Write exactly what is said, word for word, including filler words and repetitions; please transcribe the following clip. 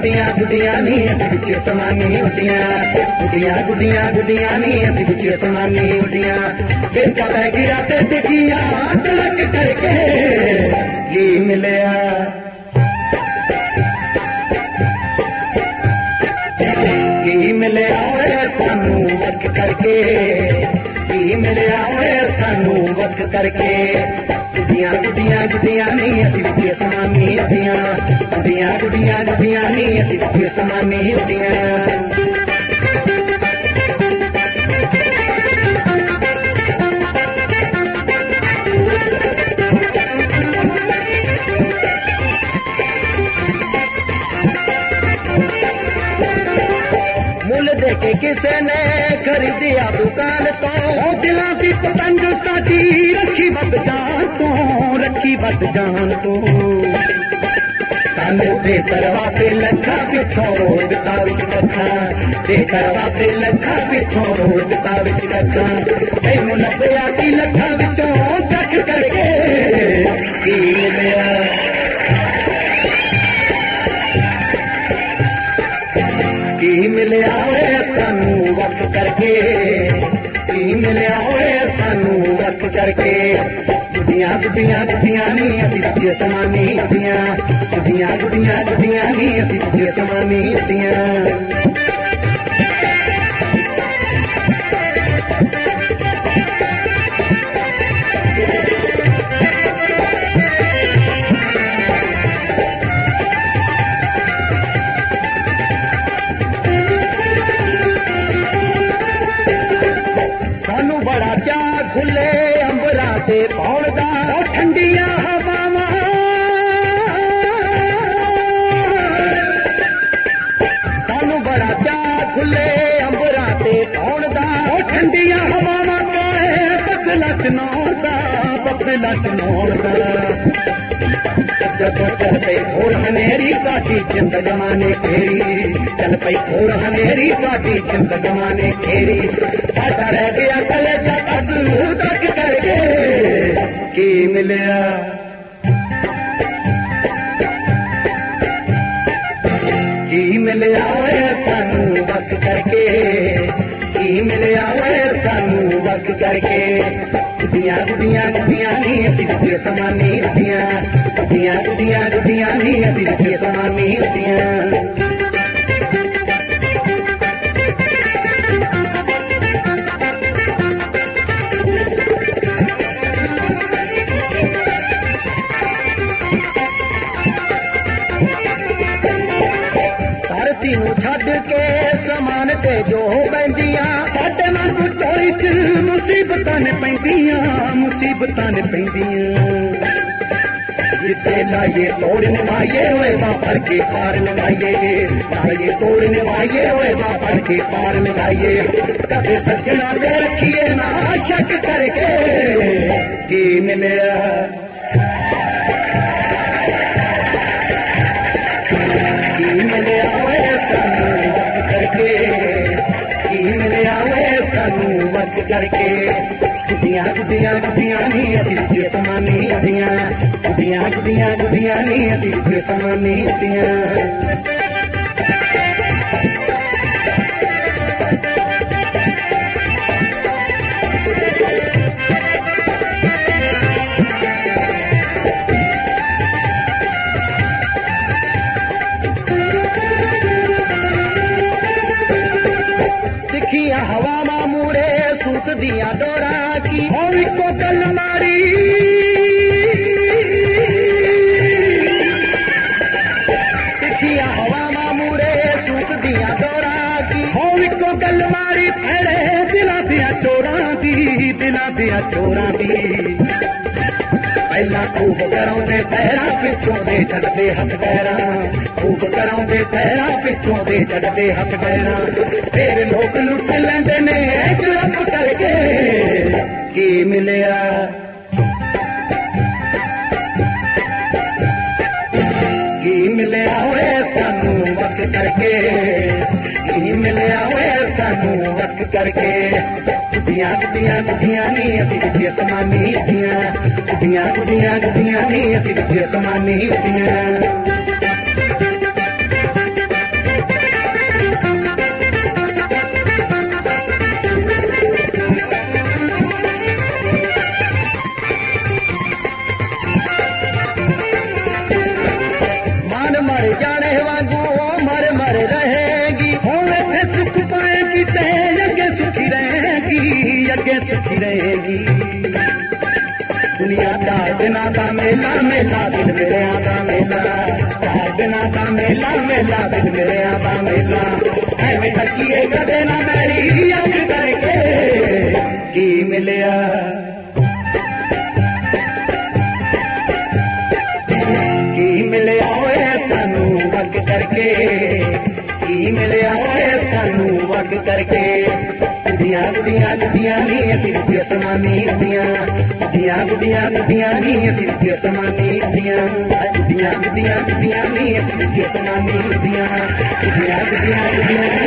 गुड्डियां गुड्डियां नी असी बिच समानी उड्डियां गुड्डियां गुड्डियां गुड्डियां नी असी बिच समानी उड्डियां बेचा पै गया ते डिगिया तड़क करके की मिलया की मिलया सानू वक करके की मिलया सानू वक करके गुड्डियां गुड्डियां गुड्डियां नी असी बिच समानी उड्डियां गुड्डियां गुड्डियां गुड्डियां नी असी बिच समानी उड्डियां के किसे ने खरीदिया दुकान तो दिलों की पतंग साडी रखी बद जान तो रखी बद जान तो सानू बेकर वासे लखा पिछों दिता विच रखा बेकर वासे लखा पिछों दिता विच रखा तैनू लभया की लखा विचों कख करके की मिलया की मिलया सानू वक करके की मिलया सानू वक करके गुड्डियां गुड्डियां गुड्डियां नी असी बिच समानी उड्डियां गुड्डियां गुड्डियां गुड्डियां नी असी बिच समानी उड्डियां खुले अंबरा ते पौड़ दा ठंडिया हवावां सानू बड़ा प्यार खुले अंबरा ते पौड़ दा ठंडिया हवावां काए बदला चनौर दा बदला चनौर दा जब चल पई घोर हनेरी साडी जिंद जमाने खेड़ी चल पई घोर हनेरी साडी जिंद जमाने खेड़ी साडा रह गया कलेजा तक तक करके की मिलया की मिलया सानू वक करके की मिलया सानू वक करके गुड्डियां गुड्डियां गुड्डियां नी असी बिच समानी उड्डियां गुड्डियां गुड्डियां गुड्डियां नी असी बिच समानी उड्डियां छड़ के समान ते जो बंदियां साडे वांगू चोरी च मुसीबतां ने पैंदियां मुसीबतां ने पैंदियां जिते लाइए तोड़ने वाइए होए मां फड़ के पार लगाइए लाइए तोड़ने वाइए होए मां फड़ के पार लगाइए कदे सजना दे रखिए ना शक करके की मिलया की मिलया सानू वक करके की मिलया सानू वक करके गुड्डियां गुड्डियां गुड्डियां नी असी बिच समानी उड्डियां गुड्डियां गुड्डियां गुड्डियां नी असी बिच समानी उड्डियां हवा मामूरे सूत दिया डोरा की और को गल मारी सिखिया हवा मामूरे सूत दिया डोरा की और को गल मारी फेरे दिला दिया चोरा दी दिला दिया चोरा दी पहला खूब कराउंदे सहरा पिछों दे छड़दे हथ पैरा खूब कराउंदे सहरा पिछों दे छड़दे हथ पैरा फिर लोग लुट लेंदे ने चुप करके की मिलया की मिलया सानू वक करके की मिलया सानू वक करके गुड्डियां गुड्डियां गुड्डियां नी असी बिच समानी उड्डियां गुड्डियां गुड्डियां गुड्डियां नी असी बिच समानी उड्डियां के सुखी रहेगी। दुनिया चार दिना का मेला मेला दिल मेरे आदा मेला, चार दिना का मेला मेला दिल मेरे आदा मेला। ऐवें थकीए कदे ना मेरी अख करके की मिलिया, की मिलिया ओए सानू वक करके, की मिलिया ओए सानू वक करके। गुड्डियां गुड्डियां गुड्डियां नी असीं विच असमानी गुड्डियां, गुड्डियां गुड्डियां गुड्डियां नी असीं विच असमानी गुड्डियां, गुड्डियां गुड्डियां गुड्डियां नी असीं विच असमानी गुड्डियां, गुड्डियां गुड्डियां गुड्डियां